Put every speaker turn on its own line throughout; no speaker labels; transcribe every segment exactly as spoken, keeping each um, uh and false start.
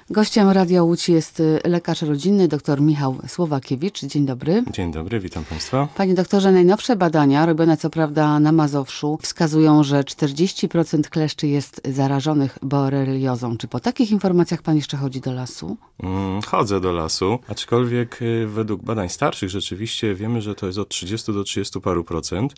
Gościem Radia Łódź jest lekarz rodzinny dr Michał Słowakiewicz. Dzień dobry.
Dzień dobry, witam Państwa.
Panie doktorze, najnowsze badania, robione co prawda na Mazowszu, wskazują, że czterdzieści procent kleszczy jest zarażonych boreliozą. Czy po takich informacjach Pan jeszcze chodzi do lasu?
Hmm, chodzę do lasu, aczkolwiek według badań starszych rzeczywiście wiemy, że to jest od trzydziestu do trzydziestu paru procent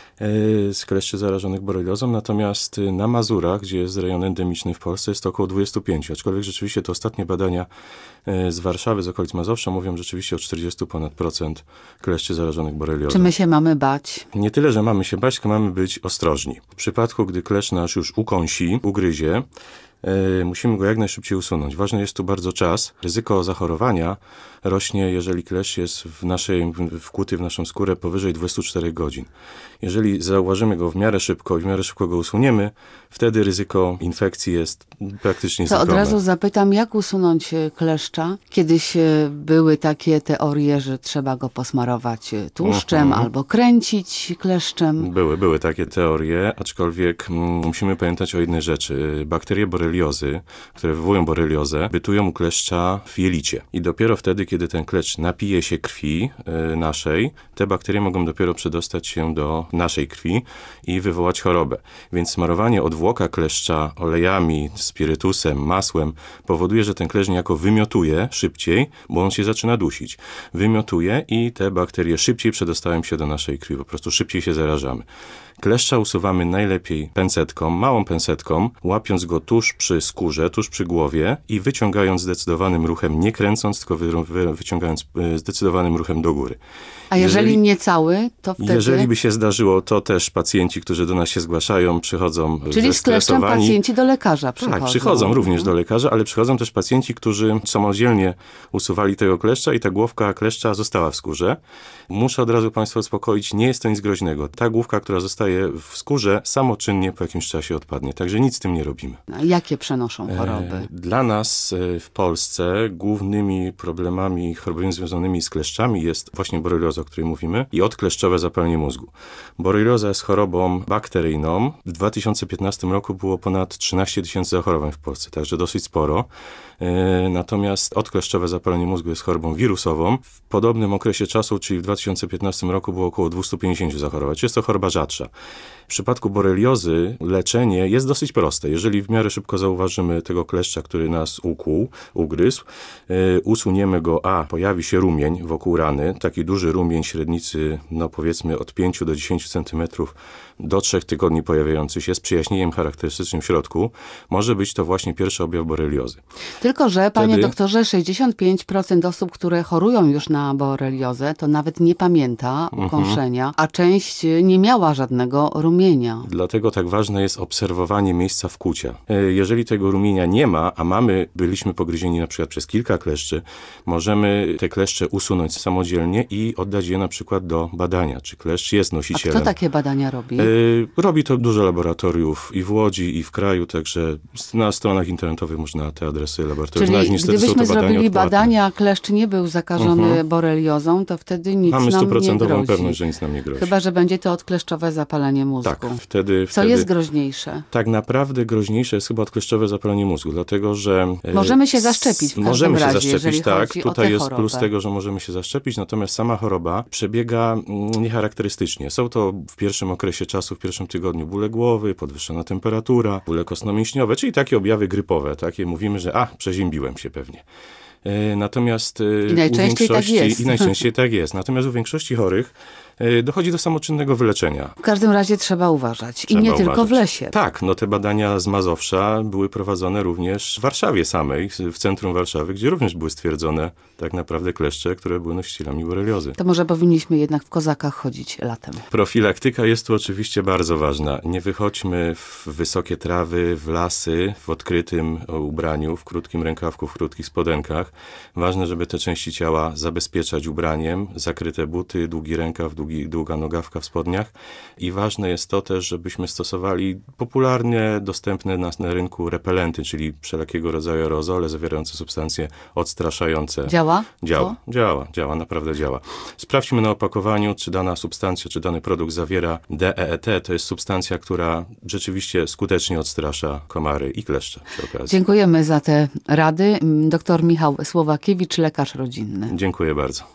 z kleszczy zarażonych boreliozą, natomiast na Mazurach, gdzie jest rejon endemiczny w Polsce, jest to około dwudziestu pięciu, aczkolwiek rzeczywiście te ostatnie badania z Warszawy, z okolic Mazowsza mówią rzeczywiście o czterdziestu ponad procent kleszczy zarażonych boreliozą.
Czy my się mamy bać?
Nie tyle, że mamy się bać, tylko mamy być ostrożni. W przypadku, gdy kleszcz nasz już ukąsi, ugryzie, musimy go jak najszybciej usunąć. Ważny jest tu bardzo czas. Ryzyko zachorowania rośnie, jeżeli kleszcz jest w naszej, wkuty w naszą skórę powyżej dwudziestu czterech godzin. Jeżeli zauważymy go w miarę szybko i w miarę szybko go usuniemy, wtedy ryzyko infekcji jest praktycznie znikome.
To od razu zapytam, jak usunąć kleszcza? Kiedyś były takie teorie, że trzeba go posmarować tłuszczem uh-huh. albo kręcić kleszczem.
Były, były takie teorie, aczkolwiek mm, musimy pamiętać o jednej rzeczy. Bakterie boreliozy, które wywołują boreliozę, bytują u kleszcza w jelicie. I dopiero wtedy, kiedy ten kleszcz napije się krwi y, naszej, te bakterie mogą dopiero przedostać się do naszej krwi i wywołać chorobę. Więc smarowanie odwłoka kleszcza olejami, spirytusem, masłem powoduje, że ten kleszcz niejako wymiotuje szybciej, bo on się zaczyna dusić. Wymiotuje i te bakterie szybciej przedostają się do naszej krwi, po prostu szybciej się zarażamy. Kleszcza usuwamy najlepiej pęcetką, małą pęcetką, łapiąc go tuż przy skórze, tuż przy głowie i wyciągając zdecydowanym ruchem, nie kręcąc, tylko wy, wy, wyciągając zdecydowanym ruchem do góry.
A jeżeli, jeżeli nie cały, to wtedy...
Jeżeli by się zdarzyło, to też pacjenci, którzy do nas się zgłaszają, przychodzą
Czyli z kleszczem pacjenci do lekarza przychodzą.
Tak, przychodzą również do lekarza, ale przychodzą też pacjenci, którzy samodzielnie usuwali tego kleszcza i ta główka kleszcza została w skórze. Muszę od razu Państwa uspokoić, nie jest to nic groźnego. Ta główka, która zostaje w skórze, samoczynnie po jakimś czasie odpadnie. Także nic z tym nie robimy.
A jakie przenoszą choroby?
Dla nas w Polsce głównymi problemami chorobowymi związanymi z kleszczami jest właśnie borelioza, o której mówimy, i odkleszczowe zapalenie mózgu. Borelioza jest chorobą bakteryjną. W dwa tysiące piętnastym roku było ponad trzynaście tysięcy zachorowań w Polsce, także dosyć sporo. Natomiast odkleszczowe zapalenie mózgu jest chorobą wirusową. W podobnym okresie czasu, czyli w dwa tysiące piętnastym roku, było około dwieście pięćdziesiąt zachorowań. Jest to choroba rzadsza. W przypadku boreliozy leczenie jest dosyć proste. Jeżeli w miarę szybko zauważymy tego kleszcza, który nas ukłuł, ugryzł, yy, usuniemy go, a pojawi się rumień wokół rany, taki duży rumień średnicy, no powiedzmy od pięciu do dziesięciu centymetrów do trzech tygodni pojawiający się z przyjaśnieniem charakterystycznym w środku, może być to właśnie pierwszy objaw boreliozy.
Tylko że, panie
Wtedy...
doktorze, sześćdziesiąt pięć procent osób, które chorują już na boreliozę, to nawet nie pamięta ukąszenia, a część nie miała żadnego rumienia.
Dlatego tak ważne jest obserwowanie miejsca wkłucia. Jeżeli tego rumienia nie ma, a mamy, byliśmy pogryzieni na przykład przez kilka kleszczy, możemy te kleszcze usunąć samodzielnie i oddać je na przykład do badania, czy kleszcz jest nosicielem.
A kto takie badania robi?
Robi to dużo laboratoriów i w Łodzi, i w kraju, także na stronach internetowych można te adresy laboratoriów znaleźć.
Niestety gdybyśmy są to badania zrobili odpłatne. badania, a kleszcz nie był zakażony uh-huh. boreliozą, to wtedy nic
Mamy
nam nie grozi.
Mamy stuprocentową pewność, że nic nam nie grozi.
Chyba że będzie to odkleszczowe zapalenie mózgu.
Tak, wtedy...
Co
wtedy,
jest groźniejsze?
Tak naprawdę groźniejsze jest chyba odkleszczowe zapalenie mózgu, dlatego że...
Możemy się zaszczepić w każdym
Możemy się
razie,
zaszczepić, tak. Tutaj jest
chorobę.
plus tego, że możemy się zaszczepić, natomiast sama choroba przebiega niecharakterystycznie. Są to w pierwszym okresie czasu, w pierwszym tygodniu bóle głowy, podwyższona temperatura, bóle kostno-mięśniowe, czyli takie objawy grypowe. Takie mówimy, że a, przeziębiłem się pewnie. Natomiast
I najczęściej
u większości,
tak jest.
I najczęściej tak jest. Natomiast u większości chorych dochodzi do samoczynnego wyleczenia.
W każdym razie trzeba uważać.
Trzeba
I nie
uważać.
tylko w lesie.
Tak, no te badania z Mazowsza były prowadzone również w Warszawie samej, w centrum Warszawy, gdzie również były stwierdzone tak naprawdę kleszcze, które były nosicielami boreliozy.
To może powinniśmy jednak w kozakach chodzić latem.
Profilaktyka jest tu oczywiście bardzo ważna. Nie wychodźmy w wysokie trawy, w lasy, w odkrytym ubraniu, w krótkim rękawku, w krótkich spodenkach. Ważne, żeby te części ciała zabezpieczać ubraniem, zakryte buty, długi rękaw, długi długi, długa nogawka w spodniach. I ważne jest to też, żebyśmy stosowali popularnie dostępne na, na rynku repelenty, czyli wszelkiego rodzaju aerozole zawierające substancje odstraszające.
Działa?
Działa,
To?
działa, działa, naprawdę działa. Sprawdźmy na opakowaniu, czy dana substancja, czy dany produkt zawiera D E E T. To jest substancja, która rzeczywiście skutecznie odstrasza komary i kleszcze przy okazji.
Dziękujemy za te rady. Doktor Michał Słowakiewicz, lekarz rodzinny.
Dziękuję bardzo.